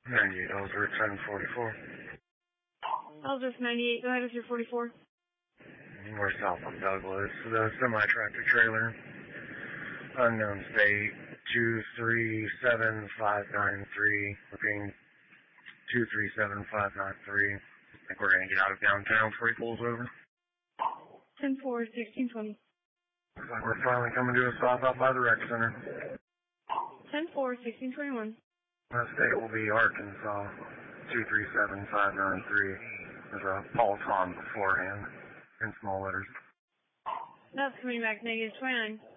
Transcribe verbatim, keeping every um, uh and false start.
ninety-eight, Ellsworth, ten forty-four. Ellsworth ninety-eight, go ahead with your forty-four. We're south of Douglas. The semi-tractor trailer. Unknown state, two three seven five nine three. Repeating, two three seven five nine three. I think we're going to get out of downtown before he pulls over. ten four, sixteen twenty. Looks like we're finally coming to a stop out by the rec center. ten four, sixteen twenty-one. The state will be Arkansas, two three seven five nine three. There's a Paul Tom beforehand in small letters. That's coming back negative twenty-nine.